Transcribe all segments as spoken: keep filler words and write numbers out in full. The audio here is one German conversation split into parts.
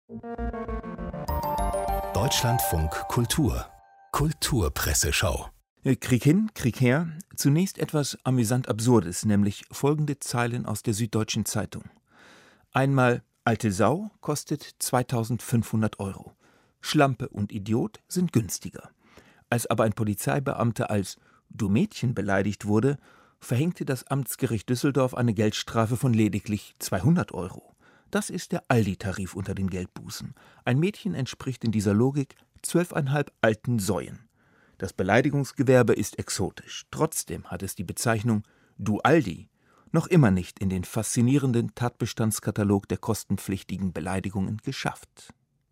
Deutschlandfunk Kultur Kulturpresseschau. Krieg hin, Krieg her. Zunächst etwas amüsant Absurdes, nämlich folgende Zeilen aus der Süddeutschen Zeitung. Einmal alte Sau kostet zweitausendfünfhundert Euro. Schlampe und Idiot sind günstiger. Als aber ein Polizeibeamter als »Du Mädchen« beleidigt wurde, verhängte das Amtsgericht Düsseldorf eine Geldstrafe von lediglich zweihundert Euro. Das ist der Aldi-Tarif unter den Geldbußen. Ein Mädchen entspricht in dieser Logik zwölfeinhalb alten Säuen. Das Beleidigungsgewerbe ist exotisch. Trotzdem hat es die Bezeichnung »Du Aldi« noch immer nicht in den faszinierenden Tatbestandskatalog der kostenpflichtigen Beleidigungen geschafft.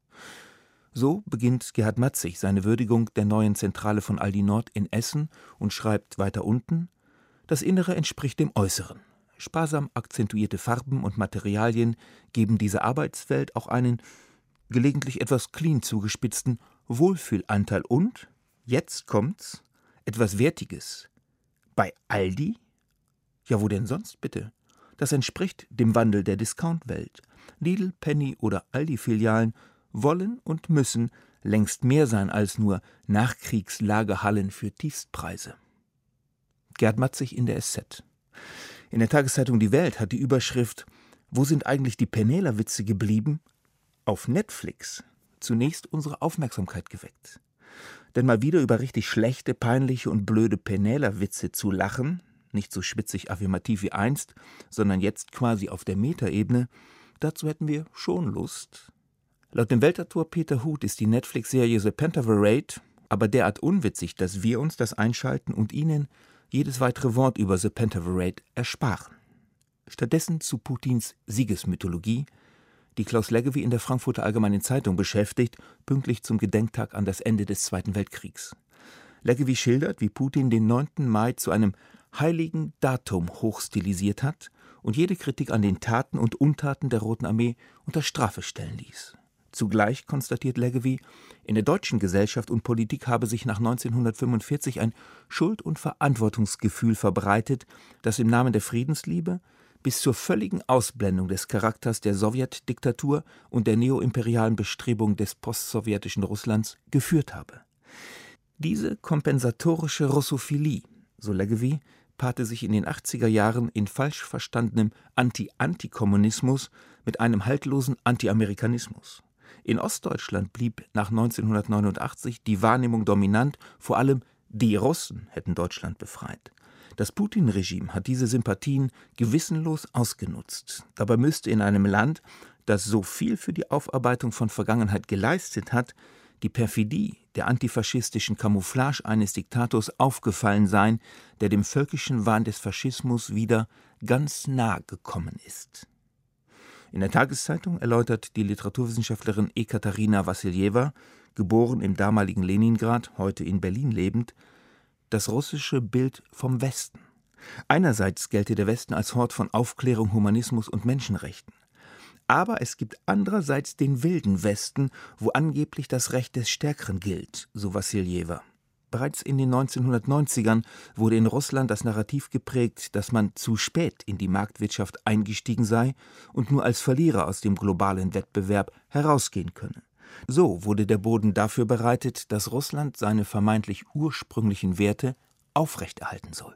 So beginnt Gerhard Matzig seine Würdigung der neuen Zentrale von Aldi Nord in Essen und schreibt weiter unten: Das Innere entspricht dem Äußeren. Sparsam akzentuierte Farben und Materialien geben dieser Arbeitswelt auch einen, gelegentlich etwas clean zugespitzten, Wohlfühlanteil und, jetzt kommt's, etwas Wertiges. Bei Aldi? Ja, wo denn sonst bitte? Das entspricht dem Wandel der Discount-Welt. Lidl, Penny oder Aldi-Filialen wollen und müssen längst mehr sein als nur Nachkriegslagerhallen für Tiefstpreise. Gerhard Matzig in der S Z. In der Tageszeitung Die Welt hat die Überschrift »Wo sind eigentlich die Penela-Witze geblieben?« auf Netflix zunächst unsere Aufmerksamkeit geweckt. Denn mal wieder über richtig schlechte, peinliche und blöde Penela-Witze zu lachen, nicht so schwitzig affirmativ wie einst, sondern jetzt quasi auf der Metaebene, dazu hätten wir schon Lust. Laut dem Weltautor Peter Huth ist die Netflix-Serie The Pentaverate aber derart unwitzig, dass wir uns das einschalten und Ihnen jedes weitere Wort über The Pentaverate ersparen. Stattdessen zu Putins Siegesmythologie, die Klaus Leggevi in der Frankfurter Allgemeinen Zeitung beschäftigt, pünktlich zum Gedenktag an das Ende des Zweiten Weltkriegs. Leggevi schildert, wie Putin den neunten Mai zu einem heiligen Datum hochstilisiert hat und jede Kritik an den Taten und Untaten der Roten Armee unter Strafe stellen ließ. Zugleich konstatiert Leggevi, in der deutschen Gesellschaft und Politik habe sich nach neunzehnhundertfünfundvierzig ein Schuld- und Verantwortungsgefühl verbreitet, das im Namen der Friedensliebe bis zur völligen Ausblendung des Charakters der Sowjetdiktatur und der neoimperialen Bestrebungen des postsowjetischen Russlands geführt habe. Diese kompensatorische Russophilie, so Leggevi, paarte sich in den achtziger Jahren in falsch verstandenem Anti-Antikommunismus mit einem haltlosen Anti-Amerikanismus. In Ostdeutschland blieb nach neunzehnhundertneunundachtzig die Wahrnehmung dominant, vor allem die Russen hätten Deutschland befreit. Das Putin-Regime hat diese Sympathien gewissenlos ausgenutzt. Dabei müsste in einem Land, das so viel für die Aufarbeitung von Vergangenheit geleistet hat, die Perfidie der antifaschistischen Camouflage eines Diktators aufgefallen sein, der dem völkischen Wahn des Faschismus wieder ganz nah gekommen ist. In der Tageszeitung erläutert die Literaturwissenschaftlerin Ekaterina Wassiljewa, geboren im damaligen Leningrad, heute in Berlin lebend, das russische Bild vom Westen. Einerseits gelte der Westen als Hort von Aufklärung, Humanismus und Menschenrechten. Aber es gibt andererseits den wilden Westen, wo angeblich das Recht des Stärkeren gilt, so Wassiljewa. Bereits in den neunzehnhundertneunzigern wurde in Russland das Narrativ geprägt, dass man zu spät in die Marktwirtschaft eingestiegen sei und nur als Verlierer aus dem globalen Wettbewerb herausgehen könne. So wurde der Boden dafür bereitet, dass Russland seine vermeintlich ursprünglichen Werte aufrechterhalten soll.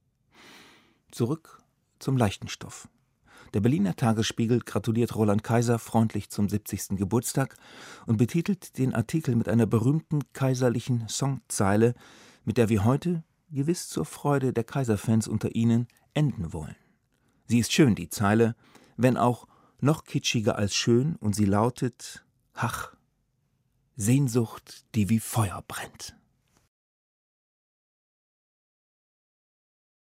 Zurück zum leichten Stoff. Der Berliner Tagesspiegel gratuliert Roland Kaiser freundlich zum siebzigsten Geburtstag und betitelt den Artikel mit einer berühmten kaiserlichen Songzeile, mit der wir heute, gewiss zur Freude der Kaiserfans unter Ihnen, enden wollen. Sie ist schön, die Zeile, wenn auch noch kitschiger als schön, und sie lautet: Ach, Sehnsucht, die wie Feuer brennt.